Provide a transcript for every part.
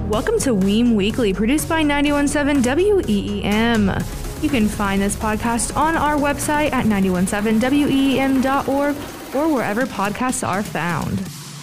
Welcome to Weem Weekly, produced by 91.7 WEEM. You can find this podcast on our website at 917weem.org or wherever podcasts are found.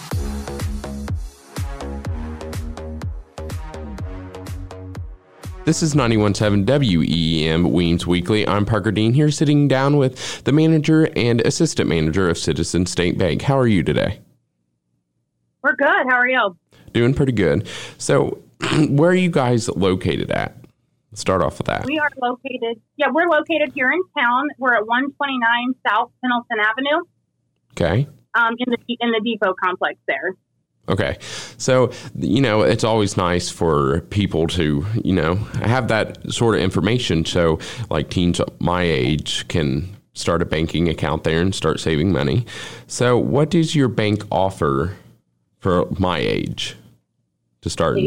This is 91.7 WEEM Weems Weekly. I'm Parker Dean here, sitting down with the manager and assistant manager of Citizens State Bank. How are you today? We're good. How are you? Doing pretty good. So, where are you guys located at? Let's start off with that. We're located here in town. We're at 129 South Pendleton Avenue. Okay. In the depot complex there. Okay. So, it's always nice for people to, have that sort of information. So, like teens my age can start a banking account there and start saving money. So, what does your bank offer for my age to start?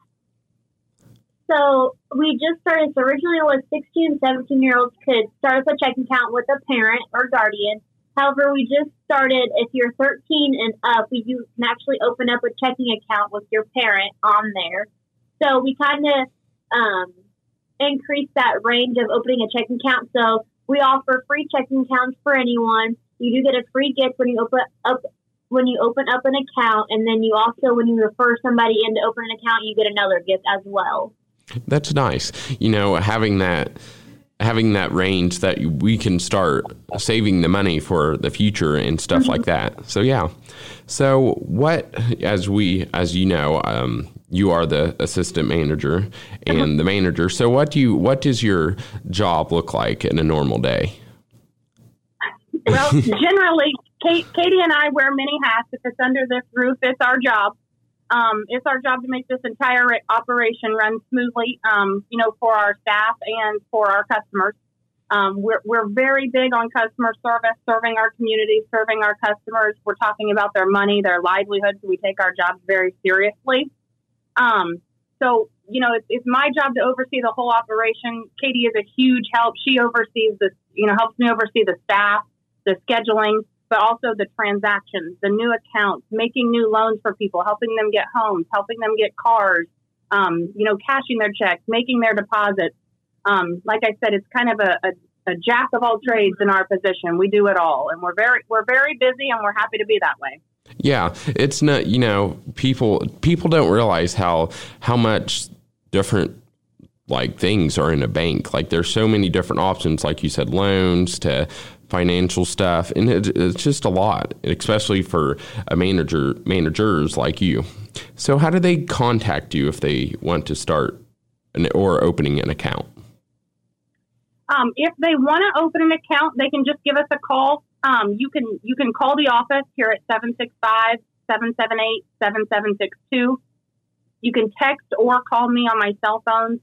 So we just started. So originally it was 16 and 17-year-olds could start up a checking account with a parent or guardian. However, we just started, if you're 13 and up, you can actually open up a checking account with your parent on there. So we kind of increased that range of opening a checking account. So we offer free checking accounts for anyone. You do get a free gift when you open up an account, and then you also, when you refer somebody in to open an account, you get another gift as well. That's nice. Having that range that we can start saving the money for the future and stuff like that. So, yeah. So what, as you know, you are the assistant manager and the manager. So what does your job look like in a normal day? Well, generally, Katie and I wear many hats. If it's under this roof, it's our job. It's our job to make this entire operation run smoothly, for our staff and for our customers. We're very big on customer service, serving our community, serving our customers. We're talking about their money, their livelihoods. We take our jobs very seriously. It's my job to oversee the whole operation. Katie is a huge help. She oversees helps me oversee the staff, the scheduling, but also the transactions, the new accounts, making new loans for people, helping them get homes, helping them get cars, cashing their checks, making their deposits. Like I said, it's kind of a jack of all trades in our position. We do it all, and we're very busy, and we're happy to be that way. Yeah, it's not, people don't realize how much different things are in a bank. There's so many different options, like you said, loans to financial stuff, and it's just a lot, especially for managers like you. So how do they contact you if they want to start or opening an account? If they want to open an account, they can just give us a call. You can call the office here at 765-778-7762. You can text or call me on my cell phone,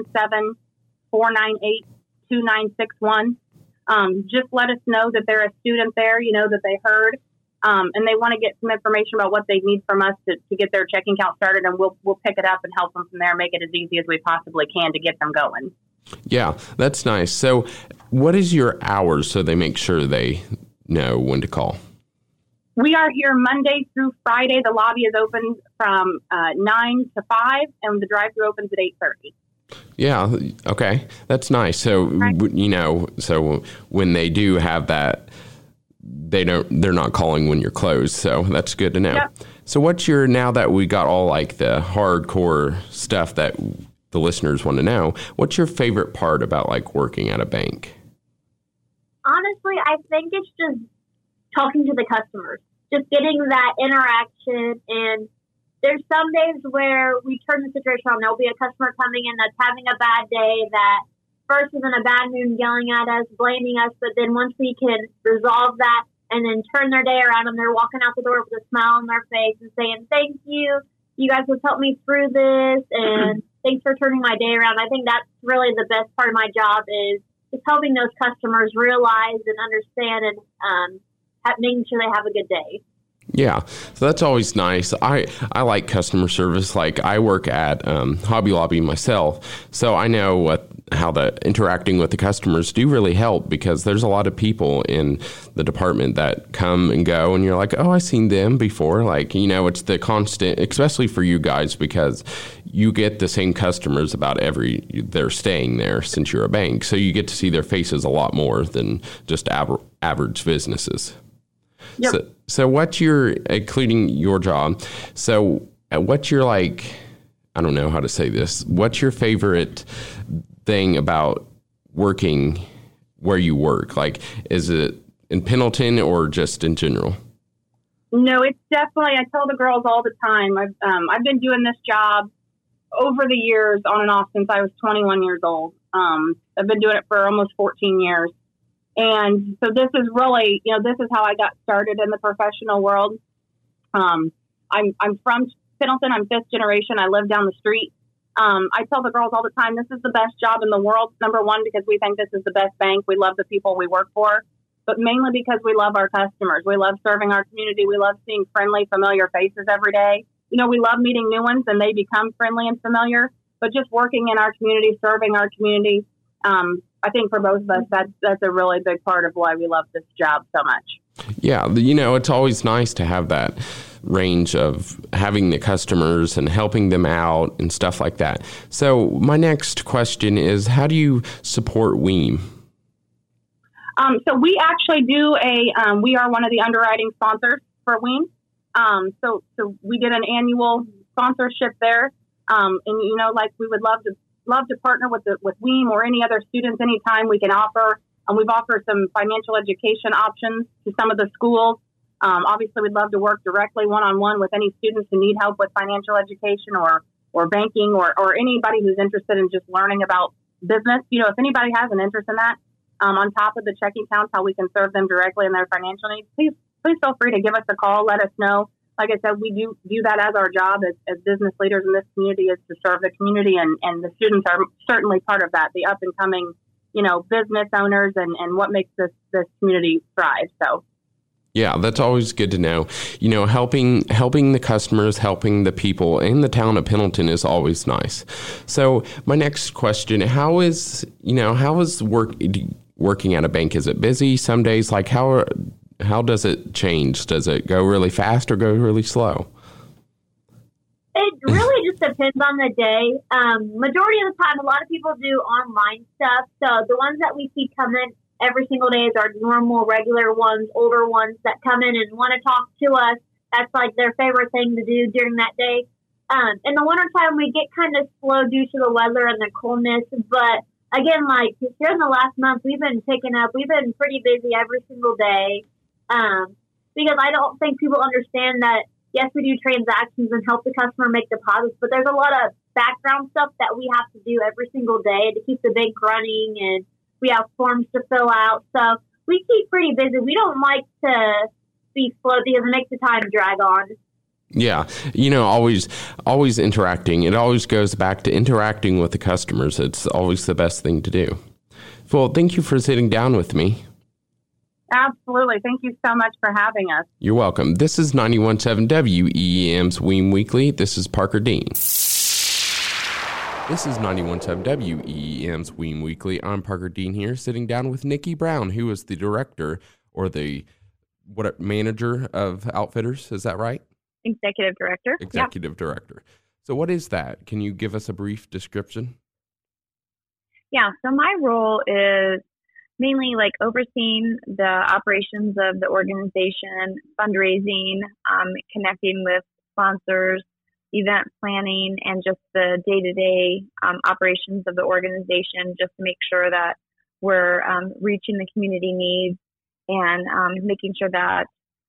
317-498-2961. Just let us know that they're a student there, that they heard, and they want to get some information about what they need from us to get their checking account started, and we'll pick it up and help them from there, make it as easy as we possibly can to get them going. Yeah, that's nice. So what is your hours so they make sure they know when to call? We are here Monday through Friday. The lobby is open from 9 to 5, and the drive-thru opens at 8:30. Yeah. Okay. That's nice. So, so when they do have that, they're not calling when you're closed. So that's good to know. Yep. So now that we got all the hardcore stuff that the listeners want to know, what's your favorite part about working at a bank? Honestly, I think it's just talking to the customers, just getting that interaction. And there's some days where we turn the situation on. There'll be a customer coming in that's having a bad day, that first is in a bad mood, yelling at us, blaming us. But then once we can resolve that and then turn their day around, and they're walking out the door with a smile on their face and saying, "Thank you. You guys have helped me through this, and thanks for turning my day around." I think that's really the best part of my job, is just helping those customers realize and understand and making sure they have a good day. Yeah, so that's always nice. I like customer service. Like I work at Hobby Lobby myself, so I know how the interacting with the customers do really help, because there's a lot of people in the department that come and go, and you're like, oh, I've seen them before. Like, it's the constant, especially for you guys, because you get the same customers they're staying there since you're a bank, so you get to see their faces a lot more than just average businesses. Yep. So what's including your job, so what's your, I don't know how to say this, what's your favorite thing about working where you work? Like, is it in Pendleton or just in general? No, it's definitely, I tell the girls all the time, I've been doing this job over the years on and off since I was 21 years old. I've been doing it for almost 14 years. And so this is really, this is how I got started in the professional world. I'm from Pendleton. I'm fifth generation. I live down the street. I tell the girls all the time, this is the best job in the world. Number one, because we think this is the best bank. We love the people we work for, but mainly because we love our customers. We love serving our community. We love seeing friendly, familiar faces every day. We love meeting new ones and they become friendly and familiar, but just working in our community, serving our community, I think for both of us, that's a really big part of why we love this job so much. Yeah, it's always nice to have that range of having the customers and helping them out and stuff like that. So my next question is, how do you support WEAM? So we actually do we are one of the underwriting sponsors for WEAM. So we did an annual sponsorship there. And we would love to partner with WEAM or any other students anytime we can offer. We've offered some financial education options to some of the schools. Obviously, we'd love to work directly one-on-one with any students who need help with financial education or banking or anybody who's interested in just learning about business. If anybody has an interest in that, on top of the checking accounts, how we can serve them directly in their financial needs, please feel free to give us a call. Let us know. Like I said, we do view that as our job as business leaders in this community, is to serve the community, and the students are certainly part of that, the up and coming, business owners and what makes this community thrive. So. Yeah, that's always good to know. Helping the customers, helping the people in the town of Pendleton is always nice. So my next question, how is working at a bank? Is it busy some days? Like how does it change? Does it go really fast or go really slow? It really just depends on the day. Majority of the time, a lot of people do online stuff. So the ones that we see come in every single day is our normal, regular ones, older ones that come in and want to talk to us. That's like their favorite thing to do during that day. In the wintertime, we get kind of slow due to the weather and the coolness. But again, like here in the last month, we've been pretty busy every single day. Because I don't think people understand that, yes, we do transactions and help the customer make deposits, but there's a lot of background stuff that we have to do every single day to keep the bank running, and we have forms to fill out. So we keep pretty busy. We don't like to be slow because it makes the time drag on. Yeah, always interacting. It always goes back to interacting with the customers. It's always the best thing to do. Well, thank you for sitting down with me. Absolutely. Thank you so much for having us. You're welcome. This is 91.7 WEEM's WEAM Weekly. This is Parker Dean. This is 91.7 WEEM's WEAM Weekly. I'm Parker Dean here, sitting down with Nikki Brown, who is the director or the manager of Outfitters. Is that right? Executive director. Executive director. So what is that? Can you give us a brief description? Yeah. So my role is mainly like overseeing the operations of the organization, fundraising, connecting with sponsors, event planning, and just the day-to-day operations of the organization, just to make sure that we're reaching the community needs and making sure that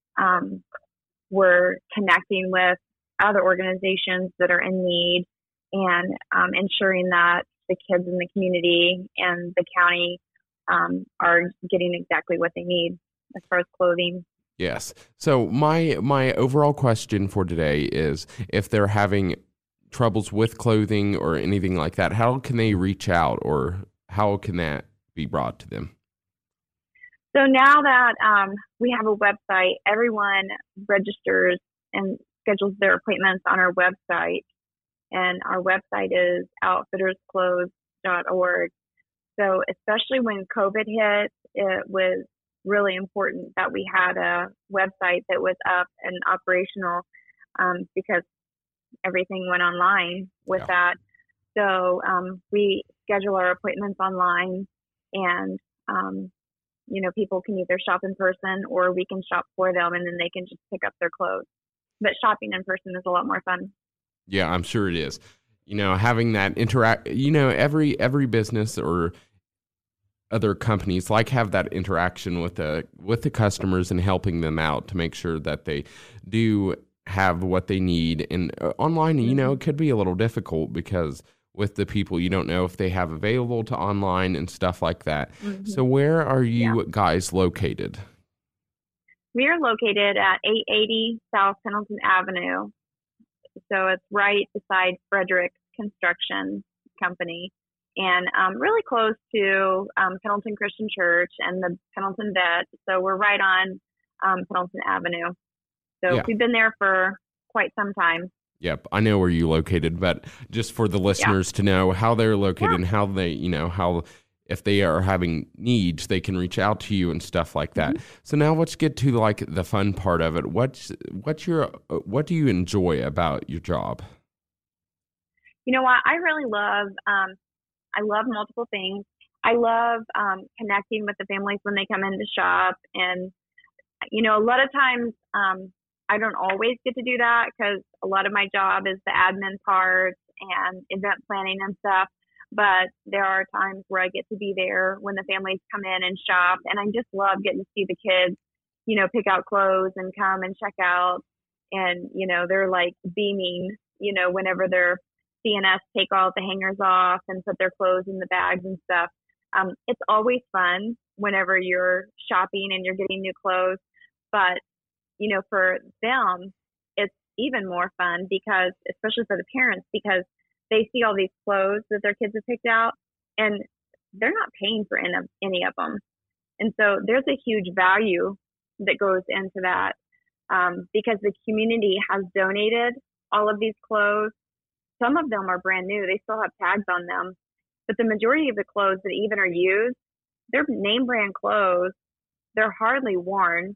we're connecting with other organizations that are in need, and ensuring that the kids in the community and the county are getting exactly what they need as far as clothing. Yes. So my overall question for today is, if they're having troubles with clothing or anything like that, how can they reach out, or how can that be brought to them? So now that we have a website, everyone registers and schedules their appointments on our website. And our website is outfittersclothes.org. So especially when COVID hit, it was really important that we had a website that was up and operational, because everything went online with that. So we schedule our appointments online, and people can either shop in person or we can shop for them, and then they can just pick up their clothes. But shopping in person is a lot more fun. Yeah, I'm sure it is. Having that every business or other companies have that interaction with the customers and helping them out to make sure that they do have what they need. And online, it could be a little difficult because with the people, you don't know if they have available to online and stuff like that. Mm-hmm. So where are you guys located? We are located at 880 South Pendleton Avenue. So it's right beside Frederick Construction Company, and really close to Pendleton Christian Church and the Pendleton Vet. So we're right on Pendleton Avenue. So we've been there for quite some time. Yep, I know where you're located, but just for the listeners to know how they're located and how they, how if they are having needs, they can reach out to you and stuff like that. Mm-hmm. So now let's get to the fun part of it. What do you enjoy about your job? You know what? I really love, I love multiple things. I love connecting with the families when they come in to shop. And, a lot of times I don't always get to do that because a lot of my job is the admin part and event planning and stuff. But there are times where I get to be there when the families come in and shop. And I just love getting to see the kids, pick out clothes and come and check out. And, they're beaming, whenever they're seeing us take all the hangers off and put their clothes in the bags and stuff. It's always fun whenever you're shopping and you're getting new clothes. But, for them, it's even more fun because, especially for the parents, because they see all these clothes that their kids have picked out and they're not paying for any of them. And so there's a huge value that goes into that because the community has donated all of these clothes. Some of them are brand new. They still have tags on them. But the majority of the clothes that even are used, they're name brand clothes. They're hardly worn.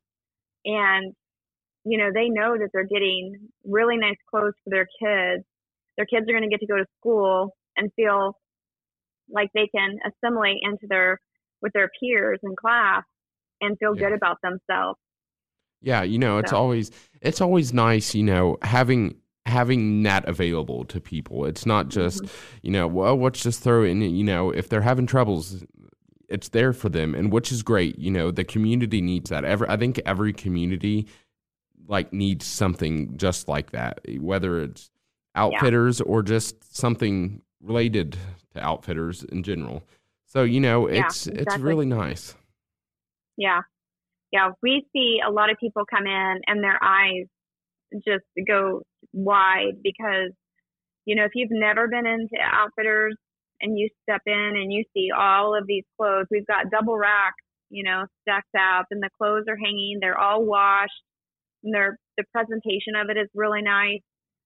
And, they know that they're getting really nice clothes for their kids. Their kids are going to get to go to school and feel like they can assimilate with their peers in class and feel good about themselves. Yeah, it's always nice, having that available to people. It's not just, let's just throw in, if they're having troubles, it's there for them, and which is great. The community needs that. I think every community needs something just like that, whether it's Outfitters or just something related to Outfitters in general. So, it's really nice. Yeah. Yeah. We see a lot of people come in and their eyes just go wide because, if you've never been into Outfitters and you step in and you see all of these clothes, we've got double racks, stacked up, and the clothes are hanging. They're all washed. And the presentation of it is really nice.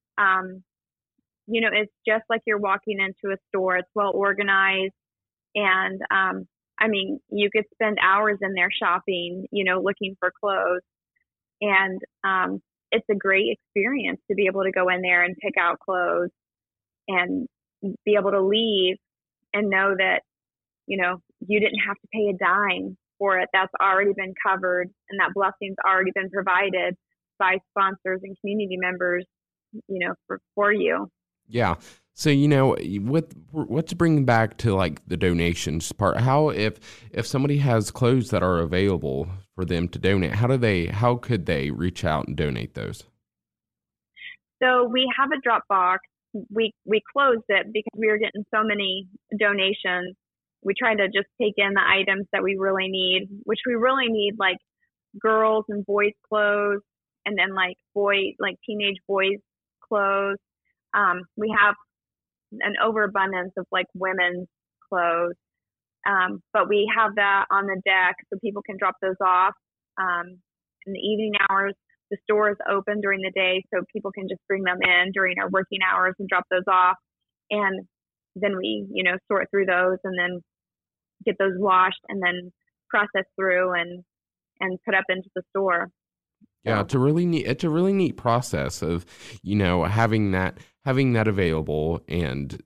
It's just like you're walking into a store. It's well organized. And, you could spend hours in there shopping, looking for clothes. And it's a great experience to be able to go in there and pick out clothes and be able to leave and know that, you didn't have to pay a dime for it. That's already been covered, and that blessing's already been provided by sponsors and community members, for you. Yeah. So, let's bring back to the donations part. How, if somebody has clothes that are available for them to donate, how could they reach out and donate those? So we have a drop box. We closed it because we were getting so many donations. We tried to just take in the items that we really need, which we really need, girls and boys clothes, and then teenage boys clothes. We have an overabundance of women's clothes. But we have that on the deck so people can drop those off in the evening hours. The store is open during the day, so people can just bring them in during our working hours and drop those off. And then we, sort through those and then get those washed and then process through and put up into the store. Yeah, it's a really neat process of, having that available, and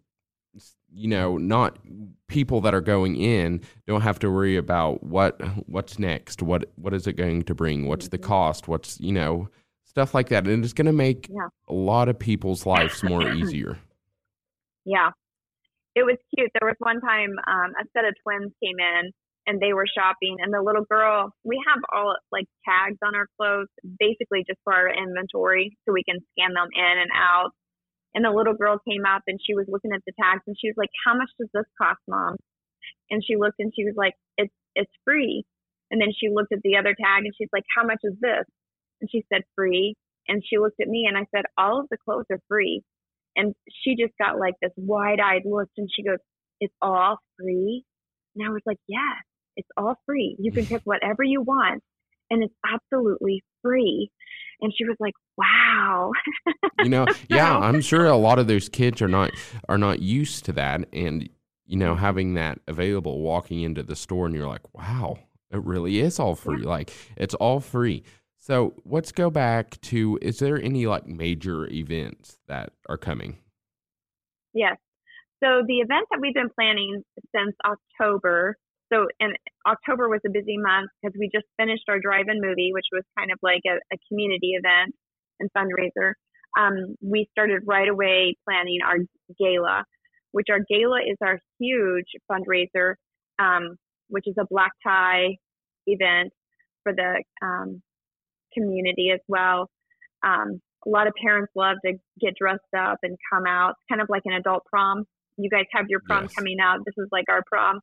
not people that are going in don't have to worry about what's next, what is it going to bring, what's the cost, what's stuff like that, and it's going to make a lot of people's lives more easier. Yeah, it was cute. There was one time a set of twins came in and they were shopping, and the little girl, we have all like tags on our clothes, basically just for our inventory so we can scan them in and out. And the little girl came up and she was looking at the tags and she was like, "How much does this cost, Mom?" And she looked and she was like, it's free. And then she looked at the other tag and she's like, "How much is this?" And she said, "Free." And she looked at me and I said, "All of the clothes are free." And she just got like this wide-eyed look and she goes, "It's all free?" And I was like, "Yes, it's all free. You can pick whatever you want and it's absolutely free." And she was like, "Wow." Yeah, I'm sure a lot of those kids are not used to that, and having that available, walking into the store and you're like, "Wow, it really is all free." Like, it's all free. So let's go back to, is there any like major events that are coming? Yes. So the event that we've been planning since October. So, and October was a busy month because we just finished our drive-in movie, which was kind of like a community event and fundraiser. We started right away planning our gala, which our gala is our huge fundraiser, which is a black tie event for the community as well. A lot of parents love to get dressed up and come out. It's kind of like an adult prom. You guys have your prom coming out. This is like our prom.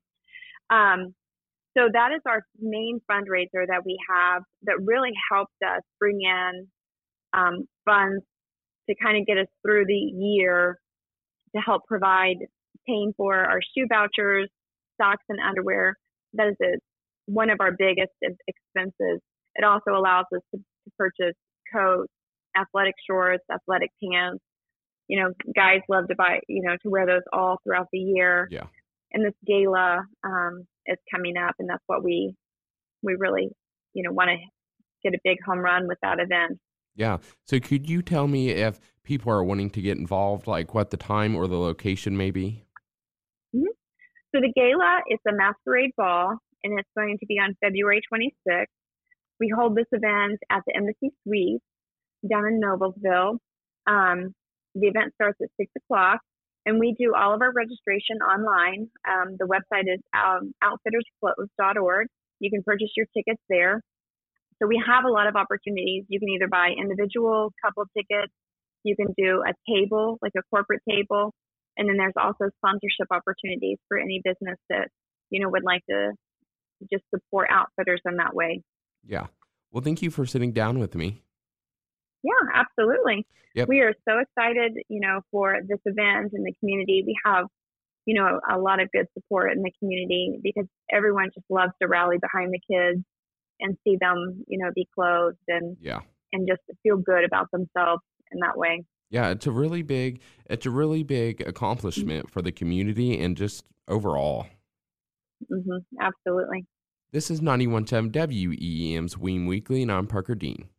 So that is our main fundraiser that we have that really helped us bring in funds to kind of get us through the year, to help provide paying for our shoe vouchers, socks, and underwear. That is one of our biggest expenses. It also allows us to purchase coats, athletic shorts, athletic pants. Guys love to buy, to wear those all throughout the year. Yeah. And this gala is coming up, and that's what we really, want to get a big home run with that event. Yeah. So could you tell me if people are wanting to get involved, like what the time or the location may be? Mm-hmm. So the gala is a masquerade ball, and it's going to be on February 26th. We hold this event at the Embassy Suites down in Noblesville. The event starts at 6 o'clock. And we do all of our registration online. The website is outfittersclothes.org. You can purchase your tickets there. So we have a lot of opportunities. You can either buy individual couple tickets. You can do a table, like a corporate table. And then there's also sponsorship opportunities for any business that, would like to just support Outfitters in that way. Yeah. Well, thank you for sitting down with me. Yeah, absolutely. Yep. We are so excited, for this event in the community. We have, a lot of good support in the community because everyone just loves to rally behind the kids and see them, be clothed and just feel good about themselves in that way. Yeah, it's a really big accomplishment for the community and just overall. Mm-hmm, absolutely. This is 91.7 WEEM's Weem Weekly, and I'm Parker Dean.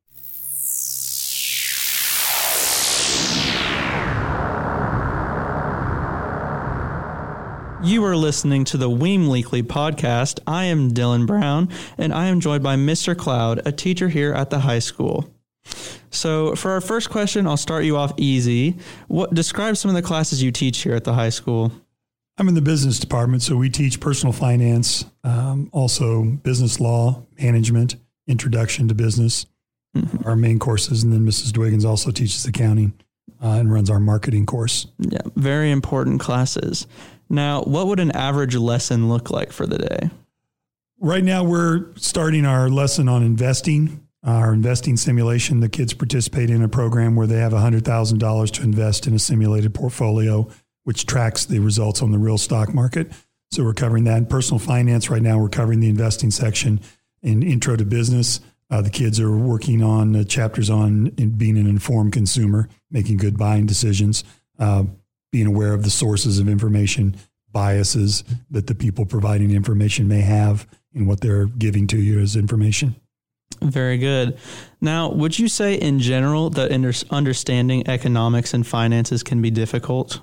You are listening to the Weem Weekly podcast. I am Dylan Brown, and I am joined by Mr. Cloud, a teacher here at the high school. So for our first question, I'll start you off easy. Describe some of the classes you teach here at the high school. I'm in the business department, so we teach personal finance, also business law, management, introduction to business, our main courses, and then Mrs. Dwiggins also teaches accounting and runs our marketing course. Yeah, very important classes. Now, what would an average lesson look like for the day? Right now, we're starting our lesson on investing, our investing simulation. The kids participate in a program where they have $100,000 to invest in a simulated portfolio, which tracks the results on the real stock market. So we're covering that. In personal finance right now, we're covering the investing section. In Intro to Business, the kids are working on chapters on being an informed consumer, making good buying decisions, being aware of the sources of information, biases that the people providing information may have in what they're giving to you as information. Very good. Now, would you say in general that understanding economics and finances can be difficult?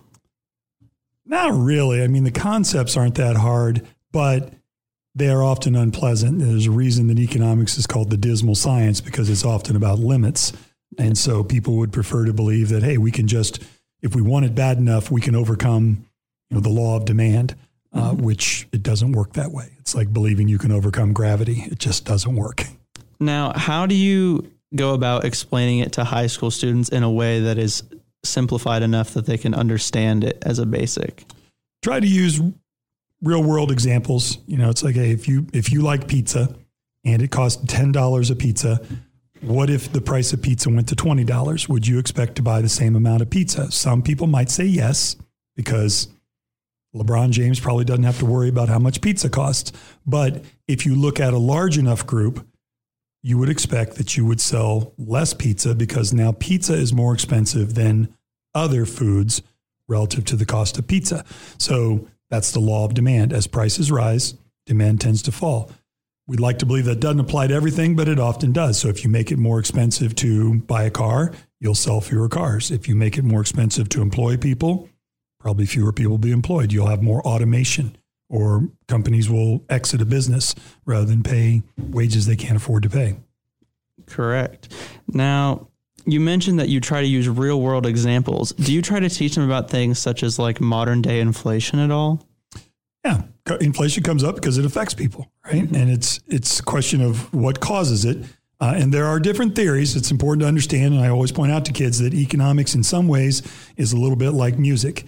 Not really. I mean, the concepts aren't that hard, but they are often unpleasant. There's a reason that economics is called the dismal science, because it's often about limits. And so people would prefer to believe that, hey, we can just, if we want it bad enough, we can overcome the law of demand, which it doesn't work that way. It's like believing you can overcome gravity. It just doesn't work. Now, how do you go about explaining it to high school students in a way that is simplified enough that they can understand it as a basic? Try to use real world examples. It's like, hey, if you like pizza and it costs $10 a pizza, what if the price of pizza went to $20? Would you expect to buy the same amount of pizza? Some people might say yes, because LeBron James probably doesn't have to worry about how much pizza costs. But if you look at a large enough group, you would expect that you would sell less pizza, because now pizza is more expensive than other foods relative to the cost of pizza. So that's the law of demand. As prices rise, demand tends to fall. We'd like to believe that doesn't apply to everything, but it often does. So if you make it more expensive to buy a car, you'll sell fewer cars. If you make it more expensive to employ people, probably fewer people will be employed. You'll have more automation, or companies will exit a business rather than pay wages they can't afford to pay. Correct. Now, you mentioned that you try to use real world examples. Do you try to teach them about things such as like modern day inflation at all? Yeah. Inflation comes up because it affects people, right? And it's a question of what causes it. And there are different theories. It's important to understand. And I always point out to kids that economics in some ways is a little bit like music.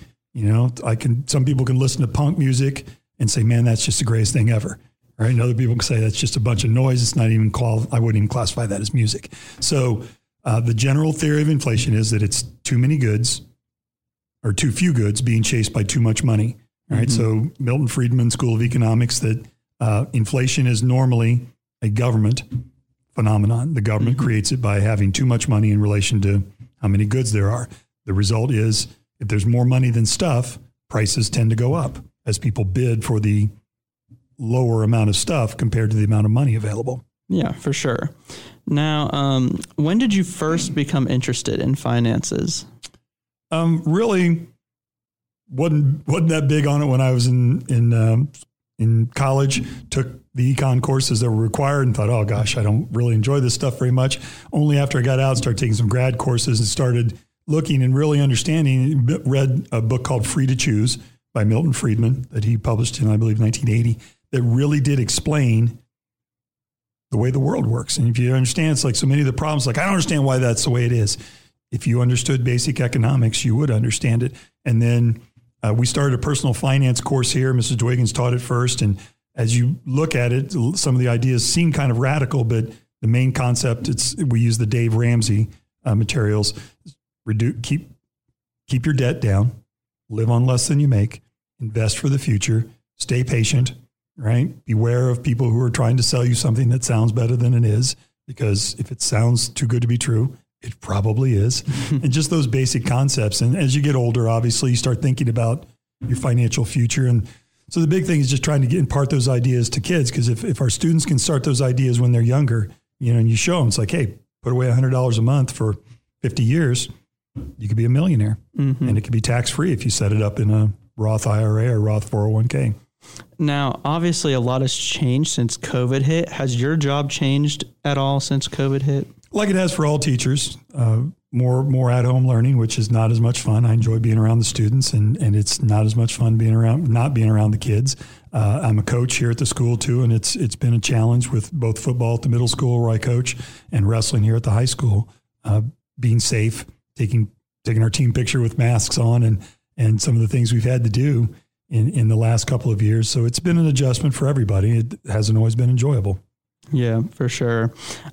Some people can listen to punk music and say, man, that's just the greatest thing ever. Right. And other people can say that's just a bunch of noise. It's not even I wouldn't even classify that as music. So the general theory of inflation is that it's too many goods, or too few goods, being chased by too much money. Right. So Milton Friedman School of Economics, that inflation is normally a government phenomenon. The government creates it by having too much money in relation to how many goods there are. The result is, if there's more money than stuff, prices tend to go up as people bid for the lower amount of stuff compared to the amount of money available. Yeah, for sure. Now, when did you first become interested in finances? Really wasn't that big on it when I was in college. Took the econ courses that were required and thought, oh gosh, I don't really enjoy this stuff very much. Only after I got out, started taking some grad courses and started looking and really understanding. Read a book called Free to Choose by Milton Friedman that he published in, I believe, 1980, that really did explain the way the world works. And if you understand, it's like so many of the problems, like I don't understand why that's the way it is. If you understood basic economics, you would understand it. And then we started a personal finance course here. Mrs. Dwiggins taught it first. And as you look at it, some of the ideas seem kind of radical, but the main concept, we use the Dave Ramsey materials. Keep your debt down, live on less than you make, invest for the future, stay patient, right? Beware of people who are trying to sell you something that sounds better than it is, because if it sounds too good to be true, it probably is. And just those basic concepts. And as you get older, obviously you start thinking about your financial future. And so the big thing is just trying to impart those ideas to kids. Because if our students can start those ideas when they're younger, and you show them, it's like, hey, put away $100 a month for 50 years, you could be a millionaire. And it could be tax-free if you set it up in a Roth IRA or Roth 401k. Now, obviously, a lot has changed since COVID hit. Has your job changed at all since COVID hit? Like it has for all teachers, more at-home learning, which is not as much fun. I enjoy being around the students, and it's not as much fun not being around the kids. I'm a coach here at the school too, and it's been a challenge with both football at the middle school where I coach and wrestling here at the high school. Being safe, taking our team picture with masks on, and some of the things we've had to do in the last couple of years. So it's been an adjustment for everybody. It hasn't always been enjoyable. Yeah, for sure.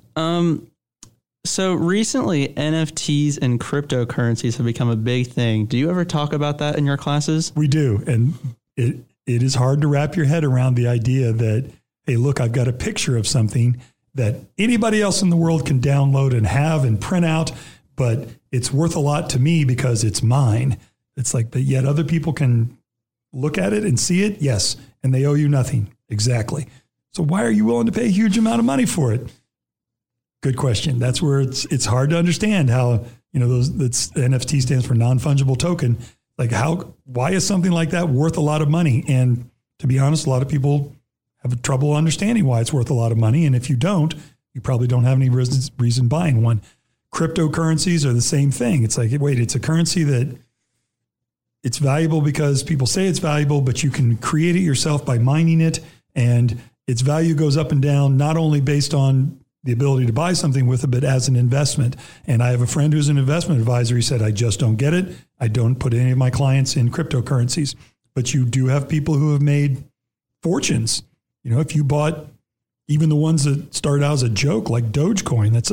So recently, NFTs and cryptocurrencies have become a big thing. Do you ever talk about that in your classes? We do. And it is hard to wrap your head around the idea that, hey, look, I've got a picture of something that anybody else in the world can download and have and print out, but it's worth a lot to me because it's mine. It's like, but yet other people can look at it and see it. Yes. And they owe you nothing. Exactly. So why are you willing to pay a huge amount of money for it? Good question. That's where it's hard to understand how, that's NFT stands for non-fungible token. Like why is something like that worth a lot of money? And to be honest, a lot of people have trouble understanding why it's worth a lot of money. And if you don't, you probably don't have any reason buying one. Cryptocurrencies are the same thing. It's like, wait, it's a currency that it's valuable because people say it's valuable, but you can create it yourself by mining it. And its value goes up and down, not only based on the ability to buy something with it, but as an investment. And I have a friend who's an investment advisor. He said, I just don't get it. I don't put any of my clients in cryptocurrencies. But you do have people who have made fortunes. If you bought even the ones that started out as a joke, like Dogecoin, that's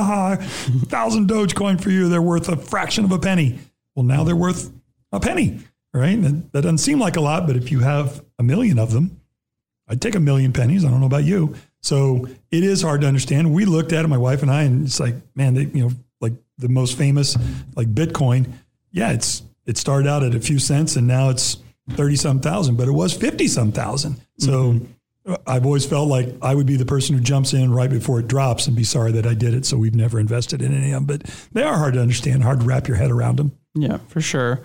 1,000 Dogecoin for you. They're worth a fraction of a penny. Well, now they're worth a penny, right? That doesn't seem like a lot, but if you have 1 million of them, I'd take 1 million pennies. I don't know about you. So it is hard to understand. We looked at it, my wife and I, and it's like, man, like the most famous, like Bitcoin. Yeah, it started out at a few cents and now it's 30-some thousand, but it was 50-some thousand. So I've always felt like I would be the person who jumps in right before it drops and be sorry that I did it. So we've never invested in any of them, but they are hard to understand, hard to wrap your head around them. Yeah, for sure.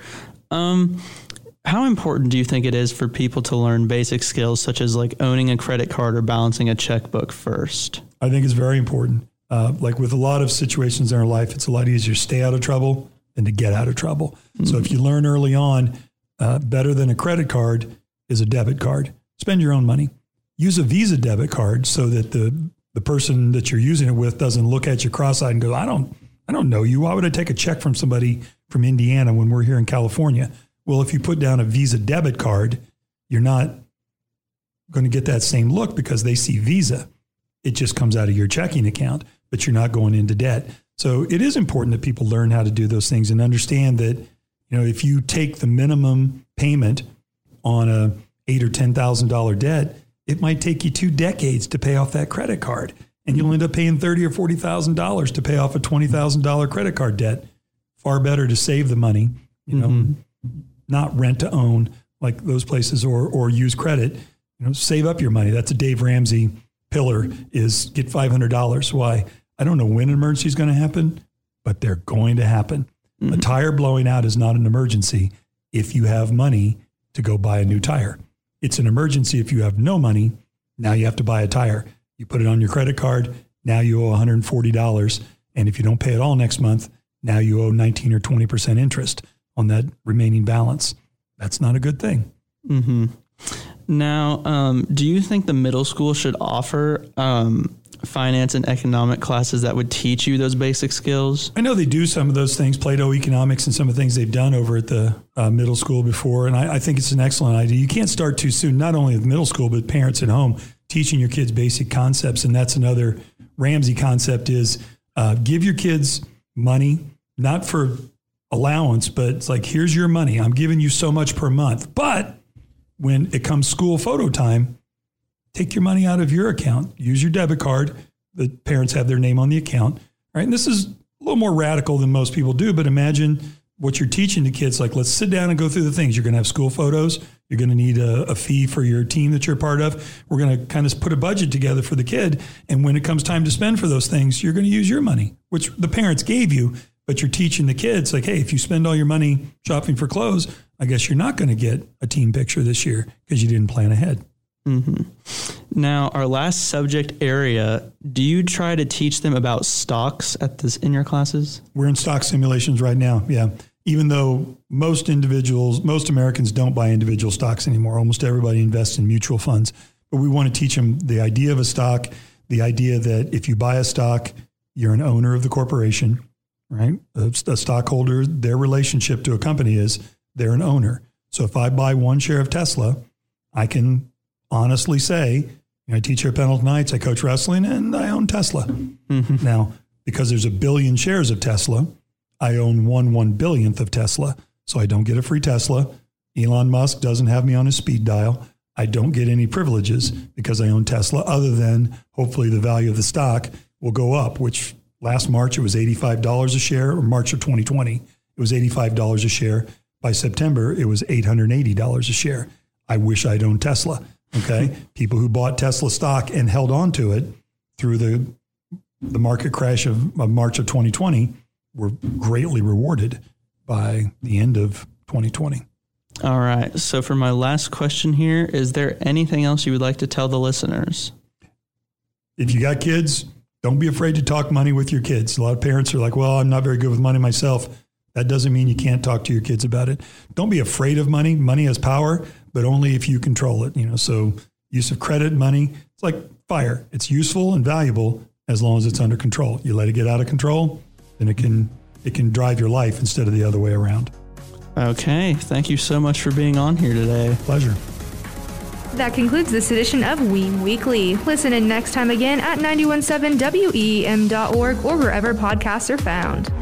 How important do you think it is for people to learn basic skills such as like owning a credit card or balancing a checkbook first? I think it's very important. Like with a lot of situations in our life, it's a lot easier to stay out of trouble than to get out of trouble. Mm-hmm. So if you learn early on, better than a credit card is a debit card. Spend your own money. Use a Visa debit card so that the person that you're using it with doesn't look at you cross-eyed and go, I don't know you. Why would I take a check from somebody from Indiana when we're here in California? Well, if you put down a Visa debit card, you're not going to get that same look because they see Visa. It just comes out of your checking account, but you're not going into debt. So it is important that people learn how to do those things and understand that, if you take the minimum payment on a $8,000 or $10,000 debt, it might take you 2 decades to pay off that credit card. And you'll end up paying $30,000 or $40,000 to pay off a $20,000 credit card debt. Far better to save the money, not rent to own like those places or use credit, save up your money. That's a Dave Ramsey pillar is get $500. Why? I don't know when an emergency is going to happen, but they're going to happen. Mm-hmm. A tire blowing out is not an emergency if you have money to go buy a new tire. It's an emergency if you have no money. Now you have to buy a tire. You put it on your credit card. Now you owe $140. And if you don't pay it all next month, now you owe 19 or 20% interest on that remaining balance. That's not a good thing. Mm-hmm. Now, do you think the middle school should offer finance and economic classes that would teach you those basic skills? I know they do some of those things, Plato economics and some of the things they've done over at the middle school before. And I think it's an excellent idea. You can't start too soon, not only at the middle school, but parents at home teaching your kids basic concepts. And that's another Ramsey concept is give your kids money, not for allowance, but it's like, here's your money. I'm giving you so much per month. But when it comes school photo time, take your money out of your account, use your debit card. The parents have their name on the account, right? And this is a little more radical than most people do, but imagine what you're teaching the kids. Like, let's sit down and go through the things. You're going to have school photos. You're going to need a fee for your team that you're part of. We're going to kind of put a budget together for the kid. And when it comes time to spend for those things, you're going to use your money, which the parents gave you, but you're teaching the kids like, hey, if you spend all your money shopping for clothes, I guess you're not going to get a team picture this year because you didn't plan ahead. Mm-hmm. Now, our last subject area, do you try to teach them about stocks in your classes? We're in stock simulations right now. Yeah. Even though most Americans don't buy individual stocks anymore. Almost everybody invests in mutual funds. But we want to teach them the idea of a stock, the idea that if you buy a stock, you're an owner of the corporation, right? A stockholder, their relationship to a company is they're an owner. So if I buy one share of Tesla, I can honestly say, I teach here at Pendleton Heights, I coach wrestling, and I own Tesla. Mm-hmm. Now, because there's 1 billion shares of Tesla, I own 1/1 billionth of Tesla. So I don't get a free Tesla. Elon Musk doesn't have me on his speed dial. I don't get any privileges because I own Tesla, other than hopefully the value of the stock will go up, which last March it was $85 a share, or March of 2020, it was $85 a share. By September, it was $880 a share. I wish I'd owned Tesla. Okay. People who bought Tesla stock and held on to it through the market crash of March of 2020 were greatly rewarded by the end of 2020. All right. So for my last question here, is there anything else you would like to tell the listeners? If you got kids, don't be afraid to talk money with your kids. A lot of parents are like, well, I'm not very good with money myself. That doesn't mean you can't talk to your kids about it. Don't be afraid of money. Money has power, but only if you control it. So use of credit, money, it's like fire. It's useful and valuable as long as it's under control. You let it get out of control, then it can drive your life instead of the other way around. Okay. Thank you so much for being on here today. Pleasure. That concludes this edition of Weem Weekly. Listen in next time again at 917weem.org or wherever podcasts are found.